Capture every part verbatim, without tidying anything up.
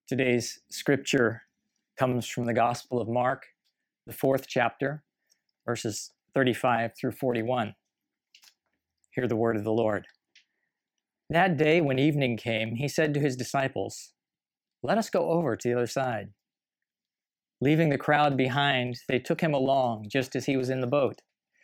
Today's scripture comes from the Gospel of Mark, the fourth chapter, verses thirty-five through forty-one. Hear the word of the Lord. That day when evening came, he said to his disciples, "Let us go over to the other side." Leaving the crowd behind, they took him along just as he was in the boat.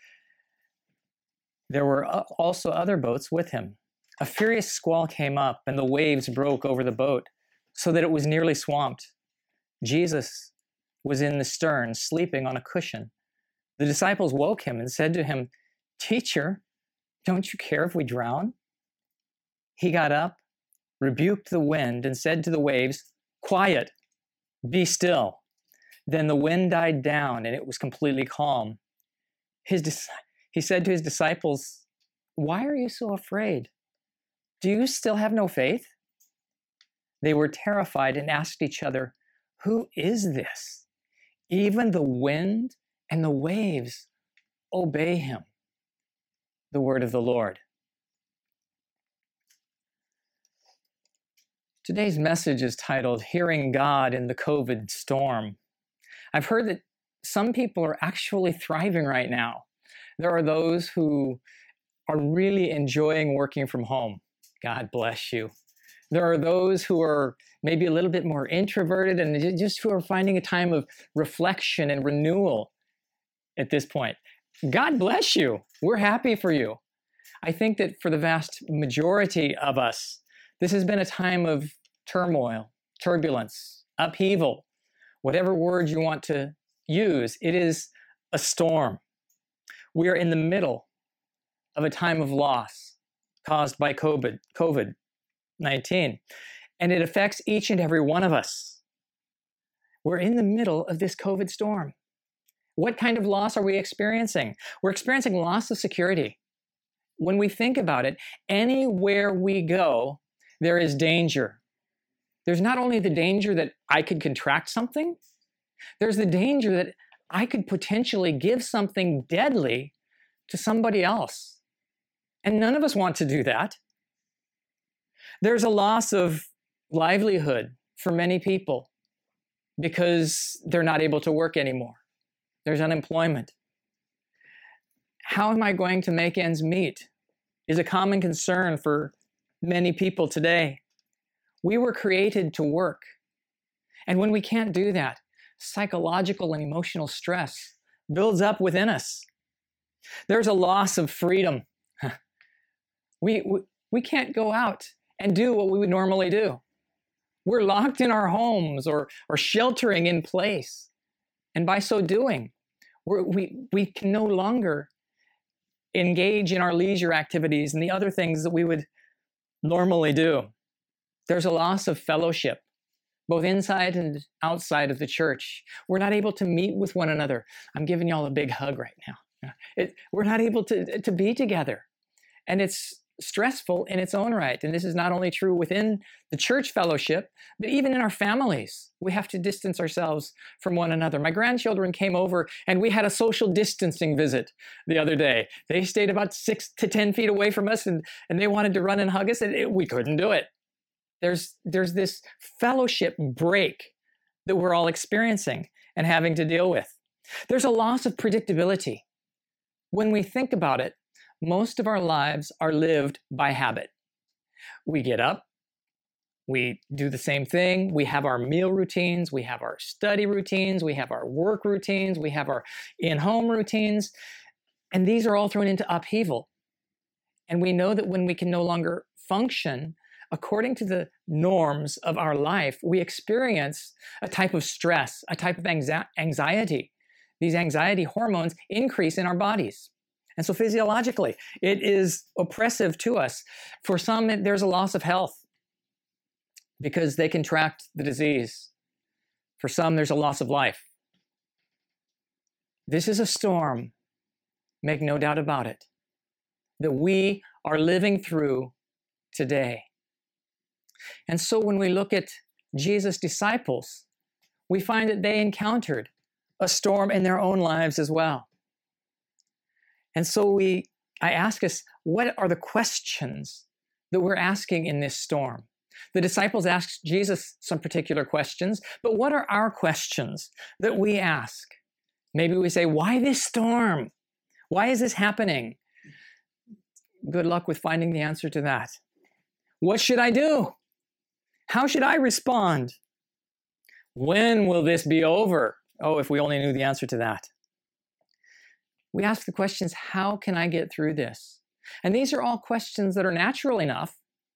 There were also other boats with him. A furious squall came up, and the waves broke over the boat, so that it was nearly swamped. Jesus was in the stern, sleeping on a cushion. The disciples woke him and said to him, "Teacher, don't you care if we drown?" He got up, rebuked the wind, and said to the waves, "Quiet, be still." Then the wind died down, and it was completely calm. His dis- he said to his disciples, "Why are you so afraid? Do you still have no faith?" They were terrified and asked each other, "Who is this? Even the wind and the waves obey him." The word of the Lord. Today's message is titled, "Hearing God in the COVID Storm." I've heard that some people are actually thriving right now. There are those who are really enjoying working from home. God bless you. There are those who are maybe a little bit more introverted and just who are finding a time of reflection and renewal at this point. God bless you. We're happy for you. I think that for the vast majority of us, this has been a time of turmoil, turbulence, upheaval, whatever word you want to use. It is a storm. We are in the middle of a time of loss caused by COVID, COVID nineteen, and it affects each and every one of us. We're in the middle of this COVID storm. What kind of loss are we experiencing? We're experiencing loss of security. When we think about it, anywhere we go, there is danger. There's not only the danger that I could contract something, there's the danger that I could potentially give something deadly to somebody else. And none of us want to do that. There's a loss of livelihood for many people because they're not able to work anymore. There's unemployment. How am I going to make ends meet is a common concern for many people today. We were created to work. And when we can't do that, psychological and emotional stress builds up within us. There's a loss of freedom. We, we, we can't go out and do what we would normally do. We're locked in our homes or, or sheltering in place. And by so doing, we're, we, we can no longer engage in our leisure activities and the other things that we would normally do. There's a loss of fellowship, both inside and outside of the church. We're not able to meet with one another. I'm giving y'all a big hug right now. It, we're not able to, to be together. And it's stressful in its own right. And this is not only true within the church fellowship, but even in our families. We have to distance ourselves from one another. My grandchildren came over and we had a social distancing visit the other day. They stayed about six to ten feet away from us and, and they wanted to run and hug us and it, we couldn't do it. There's, there's this fellowship break that we're all experiencing and having to deal with. There's a loss of predictability. When we think about it, most of our lives are lived by habit. We get up, we do the same thing, we have our meal routines, we have our study routines, we have our work routines, we have our in-home routines, and these are all thrown into upheaval. And we know that when we can no longer function according to the norms of our life, we experience a type of stress, a type of anxiety. These anxiety hormones increase in our bodies. And so physiologically, it is oppressive to us. For some, there's a loss of health because they contract the disease. For some, there's a loss of life. This is a storm, make no doubt about it, that we are living through today. And so when we look at Jesus' disciples, we find that they encountered a storm in their own lives as well. And so we, I ask us, what are the questions that we're asking in this storm? The disciples asked Jesus some particular questions, but what are our questions that we ask? Maybe we say, why this storm? Why is this happening? Good luck with finding the answer to that. What should I do? How should I respond? When will this be over? Oh, if we only knew the answer to that. We ask the questions, how can I get through this? And these are all questions that are natural enough.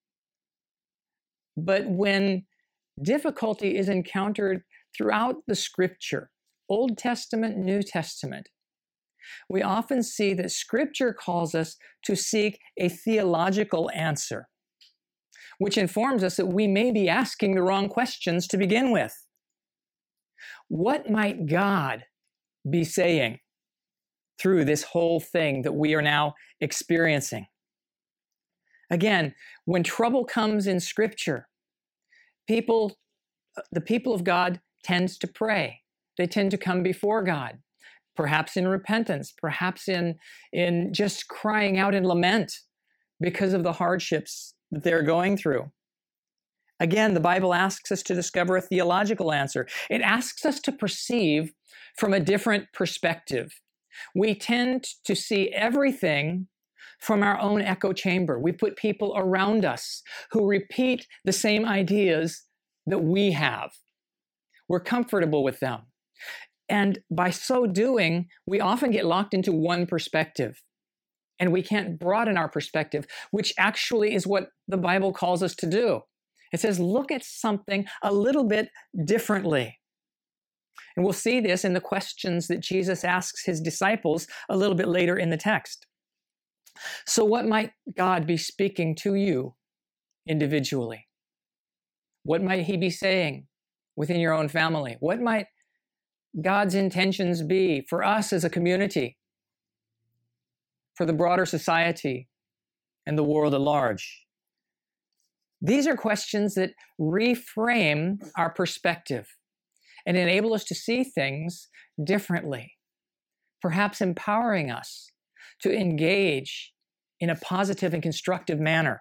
But when difficulty is encountered throughout the Scripture, Old Testament, New Testament, we often see that Scripture calls us to seek a theological answer, which informs us that we may be asking the wrong questions to begin with. What might God be saying through this whole thing that we are now experiencing? Again, when trouble comes in Scripture, people, the people of God tend to pray. They tend to come before God, perhaps in repentance, perhaps in, in just crying out in lament because of the hardships that they're going through. Again, the Bible asks us to discover a theological answer. It asks us to perceive from a different perspective. We tend to see everything from our own echo chamber. We put people around us who repeat the same ideas that we have. We're comfortable with them. And by so doing, we often get locked into one perspective. And we can't broaden our perspective, which actually is what the Bible calls us to do. It says, look at something a little bit differently. And we'll see this in the questions that Jesus asks his disciples a little bit later in the text. So what might God be speaking to you individually? What might he be saying within your own family? What might God's intentions be for us as a community, for the broader society, and the world at large? These are questions that reframe our perspective and enable us to see things differently, perhaps empowering us to engage in a positive and constructive manner.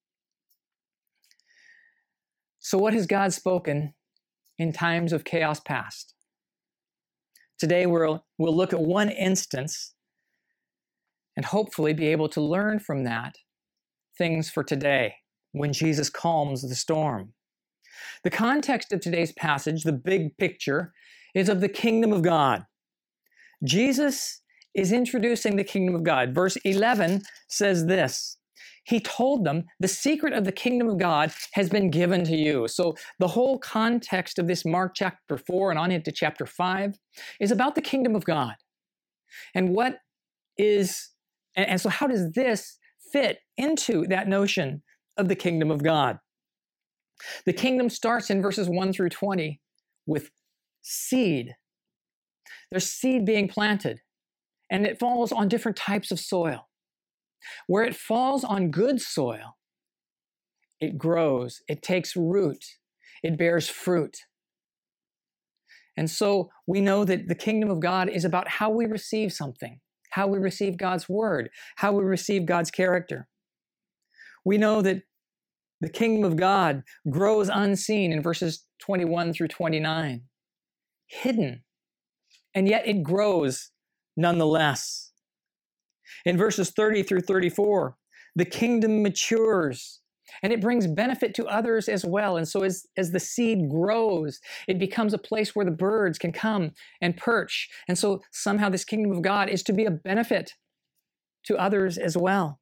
So what has God spoken in times of chaos past? Today we'll, we'll look at one instance and hopefully be able to learn from that things for today when Jesus calms the storm. The context of today's passage, the big picture, is of the kingdom of God. Jesus is introducing the kingdom of God. Verse eleven says this, he told them, the secret of the kingdom of God has been given to you. So the whole context of this Mark chapter four and on into chapter five is about the kingdom of God. And what is, and, and so how does this fit into that notion of the kingdom of God? The kingdom starts in verses one through twenty with seed. There's seed being planted, and it falls on different types of soil. Where it falls on good soil, it grows, it takes root, it bears fruit. And so we know that the kingdom of God is about how we receive something, how we receive God's word, how we receive God's character. We know that the kingdom of God grows unseen in verses twenty-one through twenty-nine, hidden, and yet it grows nonetheless. In verses thirty through thirty-four, the kingdom matures and it brings benefit to others as well. And so as, as the seed grows, it becomes a place where the birds can come and perch. And so somehow this kingdom of God is to be a benefit to others as well.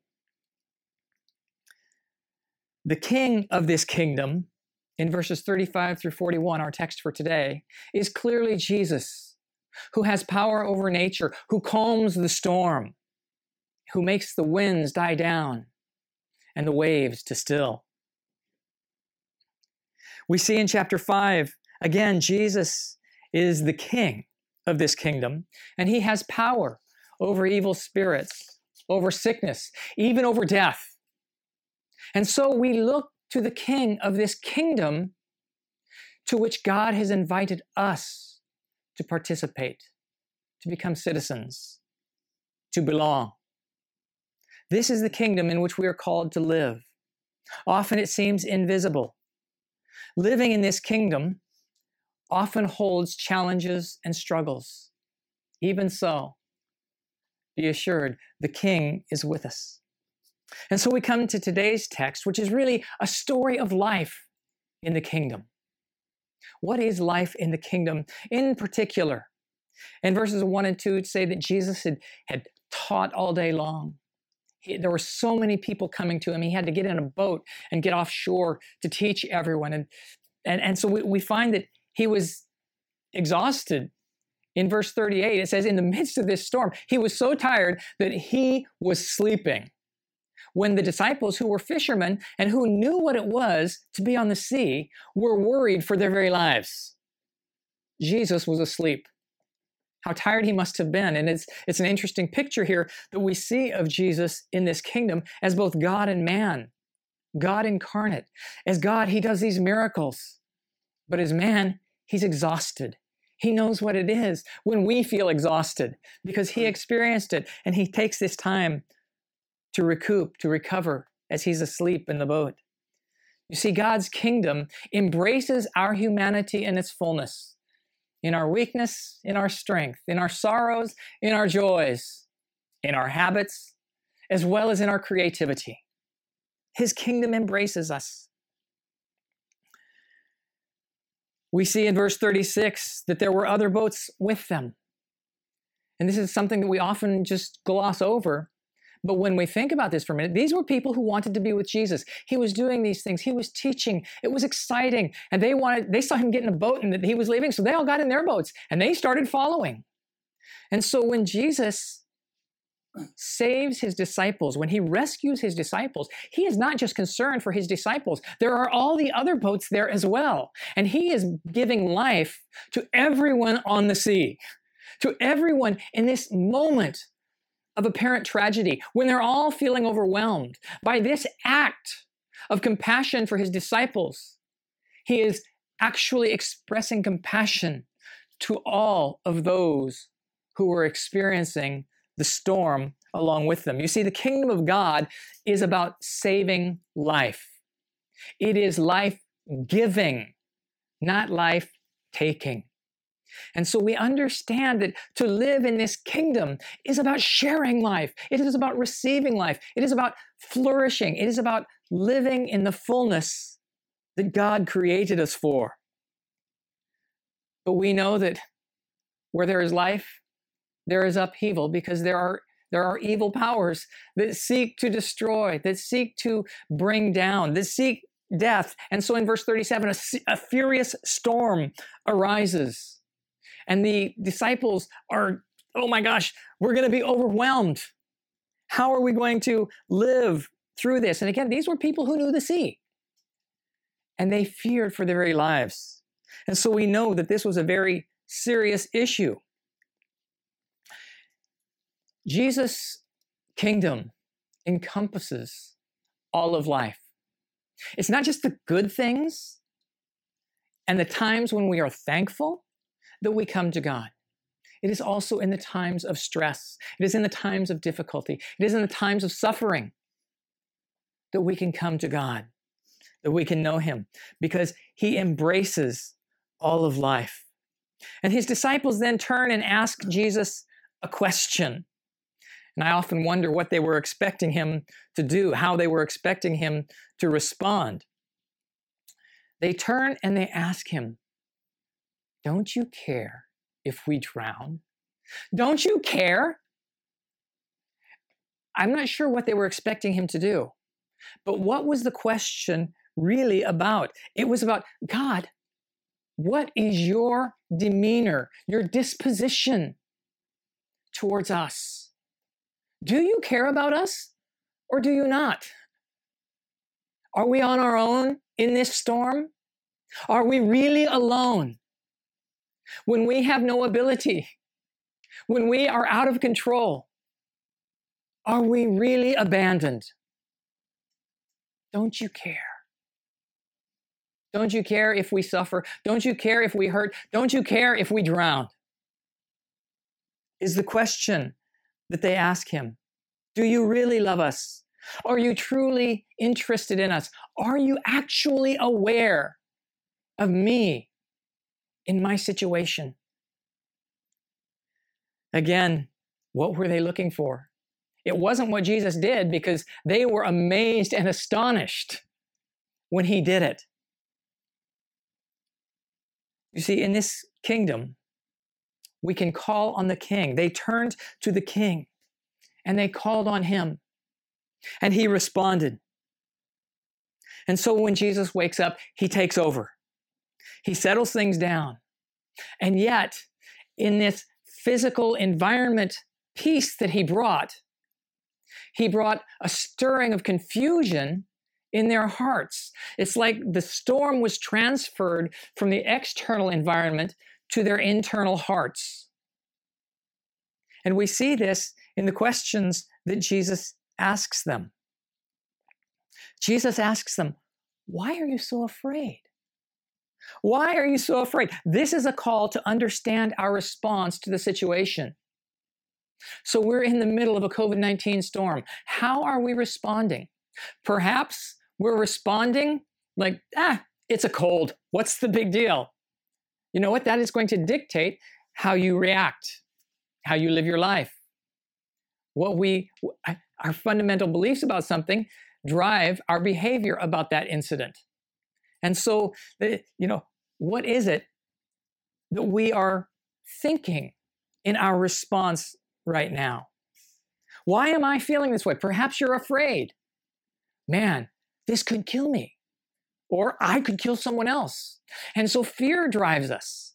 The king of this kingdom, in verses thirty-five through forty-one, our text for today, is clearly Jesus, who has power over nature, who calms the storm, who makes the winds die down and the waves to still. We see in chapter five, again, Jesus is the king of this kingdom, and he has power over evil spirits, over sickness, even over death. And so we look to the king of this kingdom to which God has invited us to participate, to become citizens, to belong. This is the kingdom in which we are called to live. Often it seems invisible. living in this kingdom often holds challenges and struggles. Even so, be assured, the King is with us. And so we come to today's text, which is really a story of life in the kingdom. What is life in the kingdom in particular? In verses one and two, it say that Jesus had, had taught all day long. He, there were so many people coming to him. He had to get in a boat and get offshore to teach everyone. And, and, and so we, we find that he was exhausted. In verse thirty-eight, it says, in the midst of this storm, he was so tired that he was sleeping. When the disciples, who were fishermen and who knew what it was to be on the sea, were worried for their very lives. Jesus was asleep. How tired he must have been. And it's, it's an interesting picture here that we see of Jesus in this kingdom as both God and man, God incarnate. As God, he does these miracles. But as man, he's exhausted. He knows what it is when we feel exhausted because he experienced it, and he takes this time to recoup, to recover as he's asleep in the boat. You see, God's kingdom embraces our humanity in its fullness, in our weakness, in our strength, in our sorrows, in our joys, in our habits, as well as in our creativity. His kingdom embraces us. We see in verse thirty-six that there were other boats with them. And this is something that we often just gloss over. But when we think about this for a minute, these were people who wanted to be with Jesus. He was doing these things. He was teaching. It was exciting. And they wanted, they saw him get in a boat and that he was leaving. So they all got in their boats and they started following. And so when Jesus saves his disciples, when he rescues his disciples, he is not just concerned for his disciples. There are all the other boats there as well. And he is giving life to everyone on the sea, to everyone in this moment of apparent tragedy, when they're all feeling overwhelmed by this act of compassion for his disciples. He is actually expressing compassion to all of those who were experiencing the storm along with them. You see, the kingdom of God is about saving life. It is life giving, not life taking. And so we understand that to live in this kingdom is about sharing life. It is about receiving life. It is about flourishing. It is about living in the fullness that God created us for. But we know that where there is life, there is upheaval, because there are there are evil powers that seek to destroy, that seek to bring down, that seek death. And so in verse thirty-seven, a, a furious storm arises. And the disciples are, oh my gosh, we're going to be overwhelmed. How are we going to live through this? And again, these were people who knew the sea. And they feared for their very lives. And so we know that this was a very serious issue. Jesus' kingdom encompasses all of life. It's not just the good things and the times when we are thankful that we come to God. It is also in the times of stress. It is in the times of difficulty. It is in the times of suffering that we can come to God, that we can know him, because he embraces all of life. And his disciples then turn and ask Jesus a question. And I often wonder what they were expecting him to do, how they were expecting him to respond. They turn and they ask him, "Don't you care if we drown? Don't you care?" I'm not sure what they were expecting him to do. But what was the question really about? It was about, God, what is your demeanor, your disposition towards us? Do you care about us or do you not? Are we on our own in this storm? Are we really alone? When we have no ability, when we are out of control, are we really abandoned? Don't you care? Don't you care if we suffer? Don't you care if we hurt? Don't you care if we drown? Is the question that they ask him. Do you really love us? Are you truly interested in us? Are you actually aware of me in my situation? Again, what were they looking for? It wasn't what Jesus did, because they were amazed and astonished when he did it. You see, in this kingdom, we can call on the king. They turned to the king and they called on him, and he responded. And so when Jesus wakes up, he takes over. He settles things down. And yet, in this physical environment peace that he brought, he brought a stirring of confusion in their hearts. It's like the storm was transferred from the external environment to their internal hearts. And we see this in the questions that Jesus asks them. Jesus asks them, "Why are you so afraid? Why are you so afraid?" This is a call to understand our response to the situation. So we're in the middle of a COVID nineteen storm. How are we responding? Perhaps we're responding like, ah, it's a cold. What's the big deal? You know what? That is going to dictate how you react, how you live your life. What we, our fundamental beliefs about something drive our behavior about that incident. And so, you know, what is it that we are thinking in our response right now? Why am I feeling this way? Perhaps you're afraid. Man, this could kill me. Or I could kill someone else. And so fear drives us.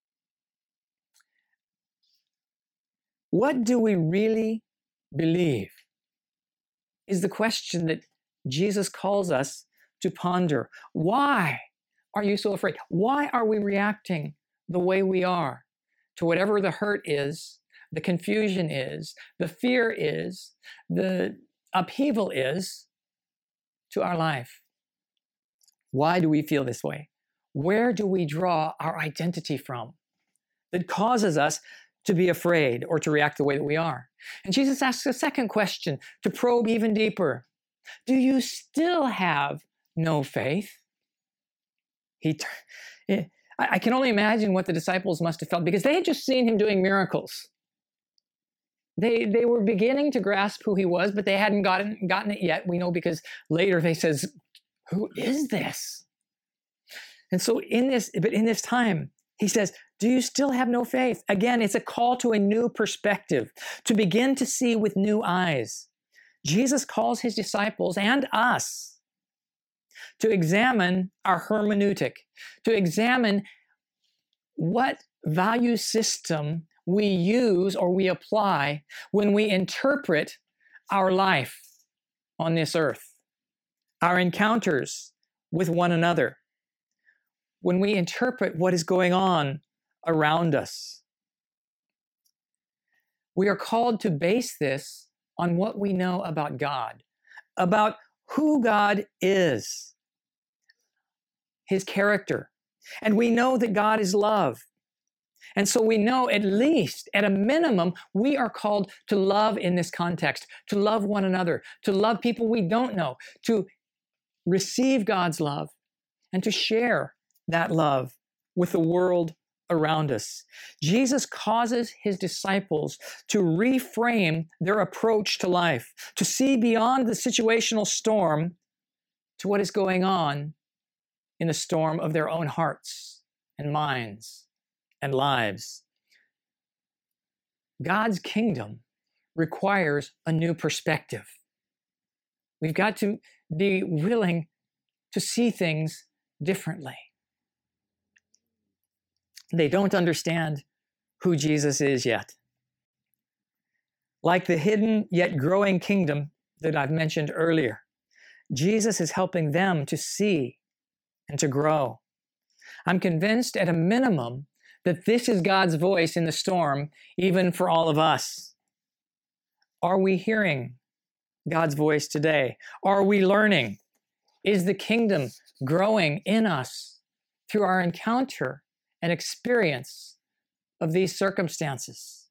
What do we really believe is the question that Jesus calls us to ponder. Why are you so afraid? Why are we reacting the way we are to whatever the hurt is, the confusion is, the fear is, the upheaval is to our life? Why do we feel this way? Where do we draw our identity from that causes us to be afraid or to react the way that we are? And Jesus asks a second question to probe even deeper. Do you still have no faith? He, I can only imagine what the disciples must have felt, because they had just seen him doing miracles. They, they were beginning to grasp who he was, but they hadn't gotten, gotten it yet. We know because later they says, "Who is this?" And so in this, but in this time, he says, do you still have no faith? Again, it's a call to a new perspective, to begin to see with new eyes. Jesus calls his disciples and us to examine our hermeneutic, to examine what value system we use or we apply when we interpret our life on this earth, our encounters with one another, when we interpret what is going on around us. We are called to base this on what we know about God, about who God is, his character. And we know that God is love. And so we know, at least, at a minimum, we are called to love in this context, to love one another, to love people we don't know, to receive God's love, and to share that love with the world around us. Jesus causes his disciples to reframe their approach to life, to see beyond the situational storm to what is going on in the storm of their own hearts and minds and lives. God's kingdom requires a new perspective. We've got to be willing to see things differently. They don't understand who Jesus is yet. Like the hidden yet growing kingdom that I've mentioned earlier, Jesus is helping them to see and to grow. I'm convinced at a minimum that this is God's voice in the storm, even for all of us. Are we hearing God's voice today? Are we learning? Is the kingdom growing in us through our encounter and experience of these circumstances?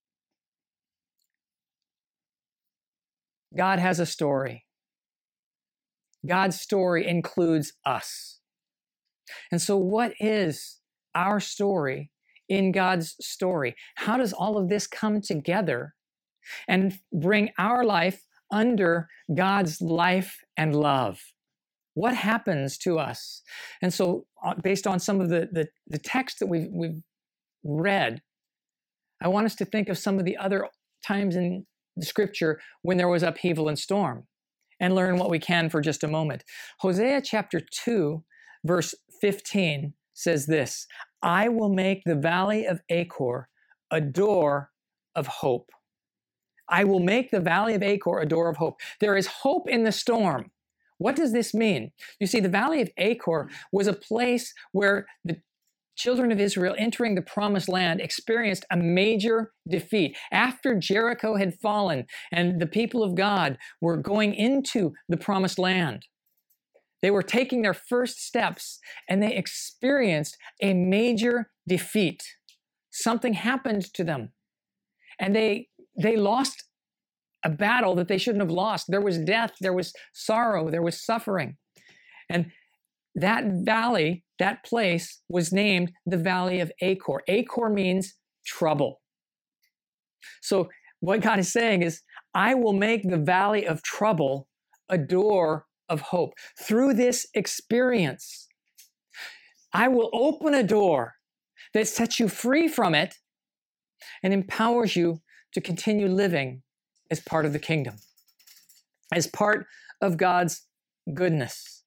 God has a story. God's story includes us. And so what is our story in God's story? How does all of this come together and bring our life under God's life and love? What happens to us? And so based on some of the, the, the text that we've, we've read, I want us to think of some of the other times in the scripture when there was upheaval and storm and learn what we can for just a moment. Hosea chapter two, verse fifteen says this, I will make the valley of Achor a door of hope. I will make the valley of Achor a door of hope. There is hope in the storm. What does this mean? You see, the valley of Achor was a place where the children of Israel entering the promised land experienced a major defeat. After Jericho had fallen and the people of God were going into the promised land, they were taking their first steps and they experienced a major defeat. Something happened to them and they, they lost a battle that they shouldn't have lost. There was death, there was sorrow, there was suffering. And that valley, that place was named the Valley of Achor. Achor means trouble. So what God is saying is, I will make the valley of trouble a door of hope. Through this experience, I will open a door that sets you free from it and empowers you to continue living as part of the kingdom, as part of God's goodness.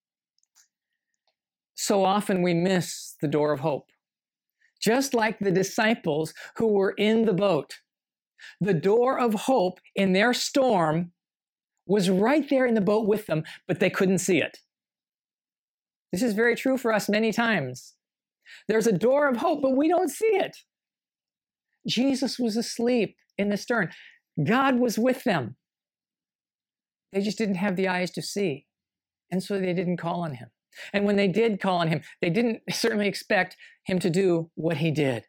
So often we miss the door of hope. Just like the disciples who were in the boat, the door of hope in their storm was right there in the boat with them, but they couldn't see it. This is very true for us many times. There's a door of hope, but we don't see it. Jesus was asleep in the stern. God was with them. They just didn't have the eyes to see. And so they didn't call on him. And when they did call on him, they didn't certainly expect him to do what he did.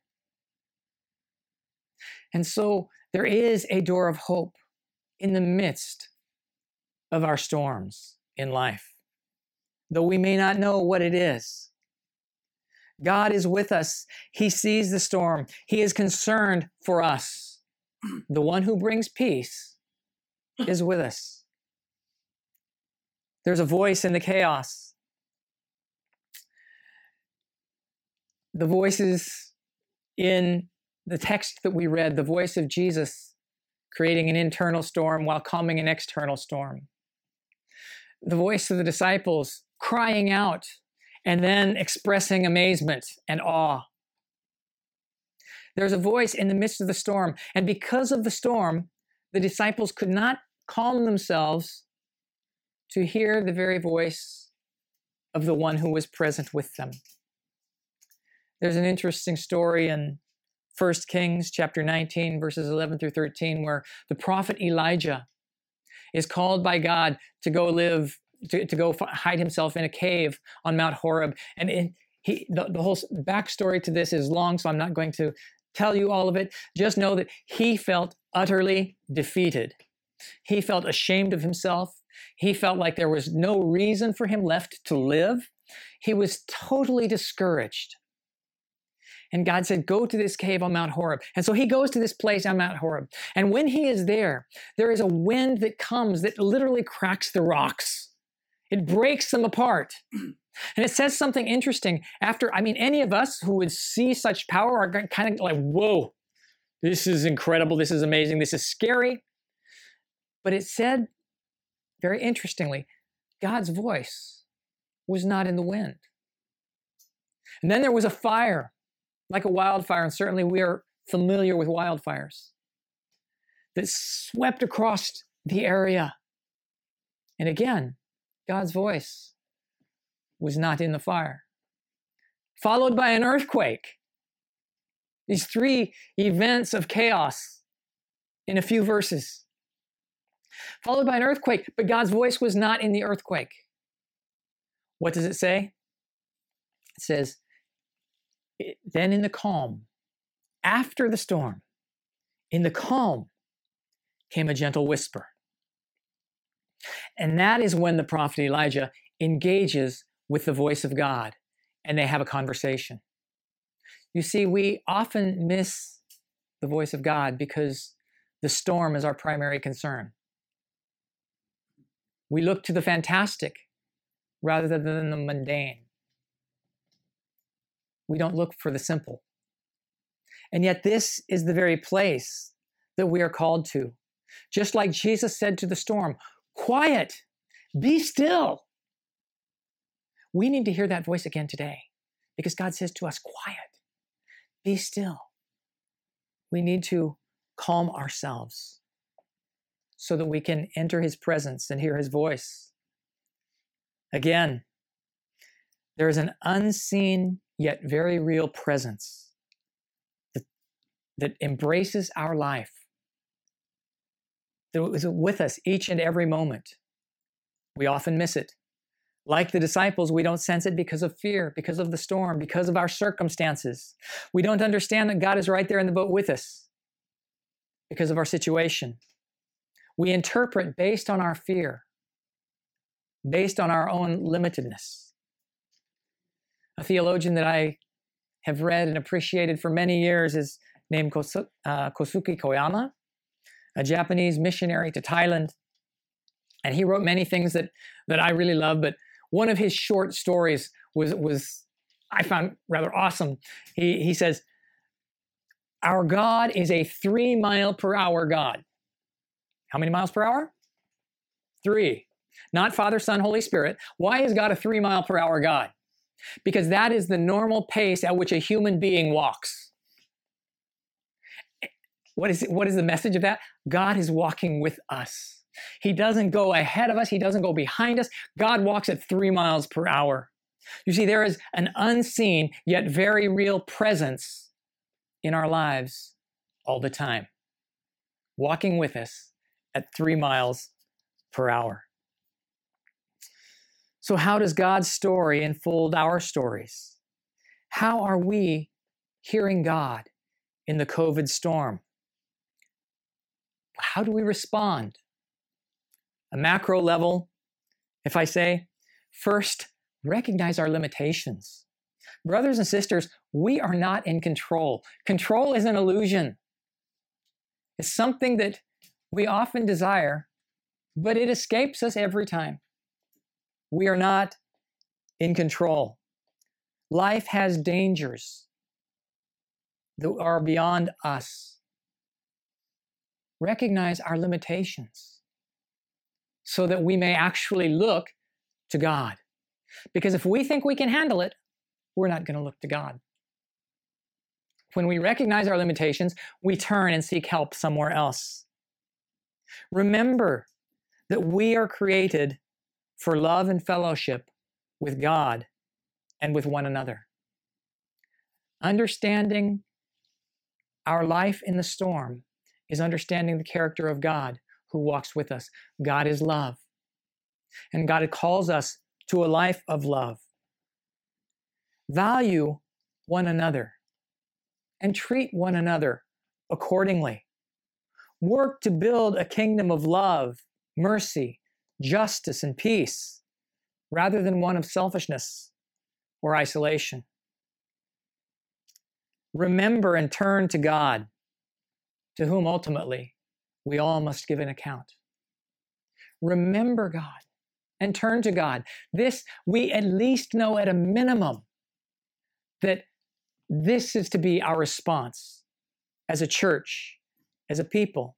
And so there is a door of hope in the midst of our storms in life, though we may not know what it is. God is with us. He sees the storm. He is concerned for us. The one who brings peace is with us. There's a voice in the chaos. The voices in the text that we read, the voice of Jesus creating an internal storm while calming an external storm. The voice of the disciples crying out and then expressing amazement and awe. There's a voice in the midst of the storm, and because of the storm, the disciples could not calm themselves to hear the very voice of the one who was present with them. There's an interesting story in First Kings chapter nineteen, verses eleven through thirteen, where the prophet Elijah is called by God to go live, to, to go hide himself in a cave on Mount Horeb. And it, he, the, the whole backstory to this is long, so I'm not going to tell you all of it. Just know that he felt utterly defeated. He felt ashamed of himself. He felt like there was no reason for him left to live. He was totally discouraged. And God said, go to this cave on Mount Horeb. And so he goes to this place on Mount Horeb. And when he is there, there is a wind that comes that literally cracks the rocks. It breaks them apart. And it says something interesting after, I mean, any of us who would see such power are kind of like, whoa, this is incredible. This is amazing. This is scary. But it said, very interestingly, God's voice was not in the wind. And then there was a fire, like a wildfire, and certainly we are familiar with wildfires, that swept across the area. And again, God's voice was not in the fire. Followed by an earthquake. These three events of chaos in a few verses. Followed by an earthquake, but God's voice was not in the earthquake. What does it say? It says, then in the calm, after the storm, in the calm came a gentle whisper. And that is when the prophet Elijah engages with the voice of God and they have a conversation. You see, we often miss the voice of God because the storm is our primary concern. We look to the fantastic rather than the mundane. We don't look for the simple. And yet this is the very place that we are called to. Just like Jesus said to the storm, quiet, be still. We need to hear that voice again today because God says to us, quiet, be still. We need to calm ourselves so that we can enter his presence and hear his voice. Again, there is an unseen yet very real presence that, that embraces our life, that is with us each and every moment. We often miss it. Like the disciples, we don't sense it because of fear, because of the storm, because of our circumstances. We don't understand that God is right there in the boat with us because of our situation. We interpret based on our fear, based on our own limitedness. A theologian that I have read and appreciated for many years is named Kosu, uh, Kosuke Koyama, a Japanese missionary to Thailand. And he wrote many things that, that I really love, but one of his short stories was, was I found rather awesome. He, he says, our God is a three mile per hour God. How many miles per hour? Three. Not Father, Son, Holy Spirit. Why is God a three mile per hour God? Because that is the normal pace at which a human being walks. What is, what is the message of that? God is walking with us. He doesn't go ahead of us. He doesn't go behind us. God walks at three miles per hour. You see, there is an unseen yet very real presence in our lives all the time, walking with us at three miles per hour. So how does God's story unfold our stories? How are we hearing God in the COVID storm? How do we respond? A macro level, if I say, first, recognize our limitations. Brothers and sisters, we are not in control. Control is an illusion. It's something that we often desire, but it escapes us every time. We are not in control. Life has dangers that are beyond us. Recognize our limitations so that we may actually look to God. Because if we think we can handle it, we're not going to look to God. When we recognize our limitations, we turn and seek help somewhere else. Remember that we are created for love and fellowship with God and with one another. Understanding our life in the storm is understanding the character of God who walks with us. God is love. And God calls us to a life of love. Value one another and treat one another accordingly. Work to build a kingdom of love, mercy, justice, and peace, rather than one of selfishness or isolation. Remember and turn to God, to whom ultimately we all must give an account. Remember God and turn to God. This, we at least know at a minimum that this is to be our response as a church, as a people.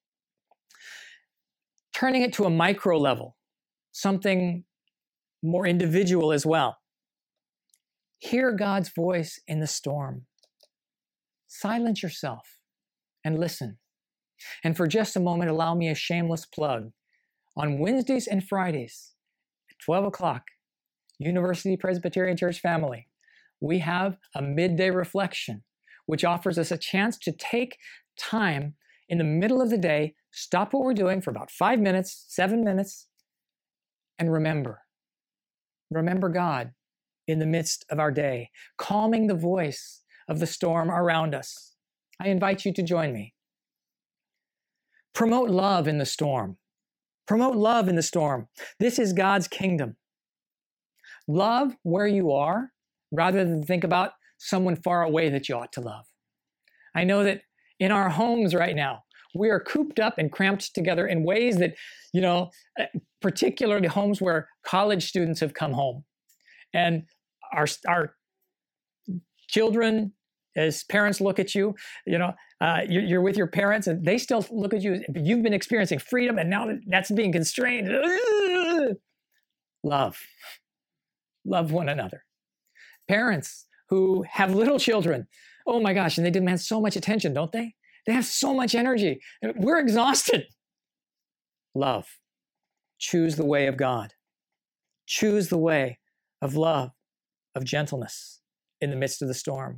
Turning it to a micro level, something more individual as well. Hear God's voice in the storm. Silence yourself and listen. And for just a moment, allow me a shameless plug. On Wednesdays and Fridays at twelve o'clock, University Presbyterian Church family, we have a midday reflection, which offers us a chance to take time in the middle of the day, stop what we're doing for about five minutes, seven minutes, and remember. Remember God in the midst of our day, calming the voice of the storm around us. I invite you to join me. Promote love in the storm. Promote love in the storm. This is God's kingdom. Love where you are. rather than think about someone far away that you ought to love. I know that in our homes right now, we are cooped up and cramped together in ways that, you know, particularly homes where college students have come home. And our, our children, as parents look at you, you know, uh, you're, you're with your parents and they still look at you. You've been experiencing freedom and now that's being constrained. Love. Love one another. Parents who have little children, oh my gosh, and they demand so much attention, don't they? They have so much energy. We're exhausted. Love. Choose the way of God. Choose the way of love, of gentleness in the midst of the storm.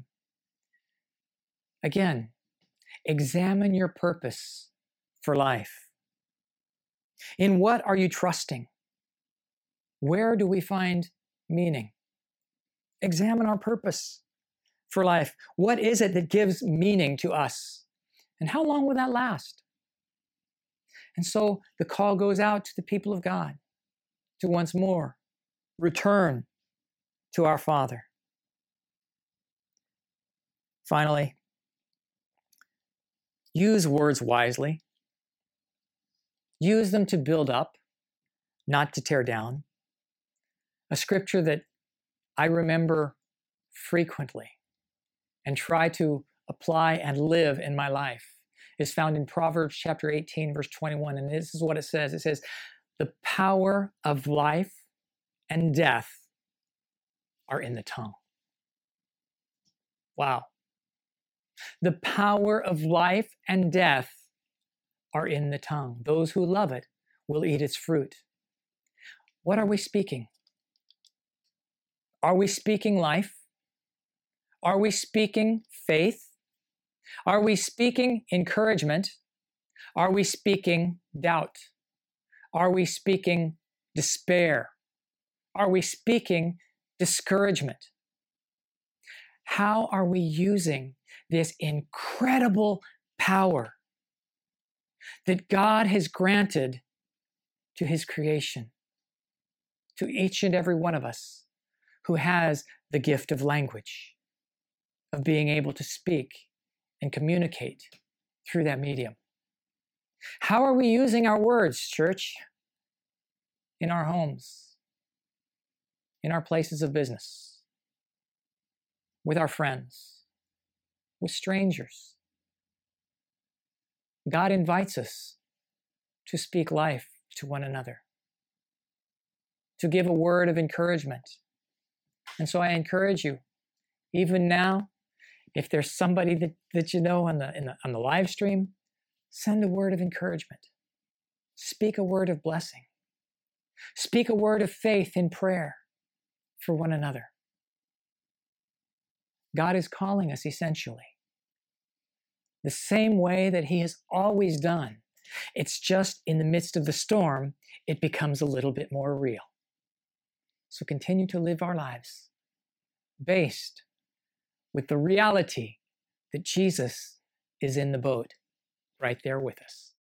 Again, examine your purpose for life. In what are you trusting? Where do we find meaning? Examine our purpose for life. What is it that gives meaning to us? And how long will that last? And so the call goes out to the people of God to once more return to our Father. Finally, use words wisely. Use them to build up, not to tear down. A scripture that I remember frequently and try to apply and live in my life is found in Proverbs chapter eighteen, verse twenty-one. And this is what it says. It says, the power of life and death are in the tongue. Wow. The power of life and death are in the tongue. Those who love it will eat its fruit. What are we speaking? Are we speaking life? Are we speaking faith? Are we speaking encouragement? Are we speaking doubt? Are we speaking despair? Are we speaking discouragement? How are we using this incredible power that God has granted to his creation, to each and every one of us who has the gift of language, of being able to speak and communicate through that medium? How are we using our words, church? In our homes, in our places of business, with our friends, with strangers. God invites us to speak life to one another, to give a word of encouragement. And so I encourage you, even now, if there's somebody that, that you know on the, in the on the live stream, send a word of encouragement. Speak a word of blessing. Speak a word of faith in prayer for one another. God is calling us essentially the same way that he has always done. It's just in the midst of the storm, it becomes a little bit more real. So continue to live our lives based with the reality that Jesus is in the boat right there with us.